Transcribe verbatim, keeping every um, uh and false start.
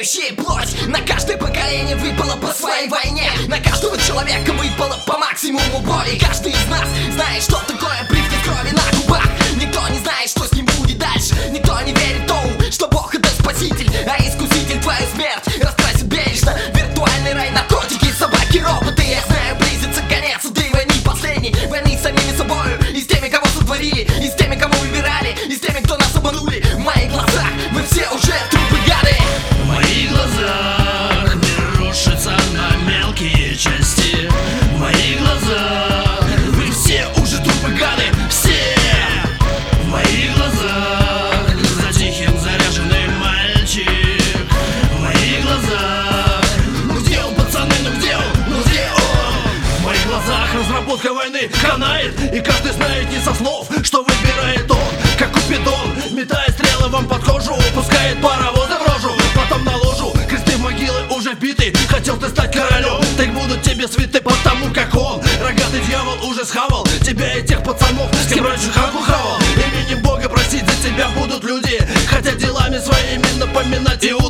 разделяющие плоть. На каждое поколение выпало по своей войне. На каждого человека выпало по максимуму боли. Каждый из нас знает, что такое привкус крови на губах. Никто не знает, что с ним будет дальше. Никто не верит тому, что Бог это спаситель, а искуситель твою смерть раскрасит бережно. Виртуальный рай, наркотики, собаки, роботы. Я знаю, близится конец этой войны последней. Войны с самими собою и с теми, кого сотворили, и с теми, кого выбирали, и с теми, кто нас обманули. В моих глазах мы все уже трупы, гады. В моих глазах мир рушится на мелкие части. В моих глазах вы все уже трупы, гады, все. В моих глазах за тихим заряженный мальчик. В моих глазах, ну где он, пацаны, ну где он, ну где он? В моих глазах разработка войны канает, и каждый знает не со слов, что выбирает он, как Купидон, метая стрелы вам под кожу, пускает паровозы в рожу, потом на ложу, кресты в могилы уже вбиты. Хотел ты стать королем, так будут тебе свиты, потому как он, рогатый дьявол, уже схавал тебя и тех пацанов, с кем раньше ханку хавал. Именем Бога просить за тебя будут люди, хотят делами своими напоминать и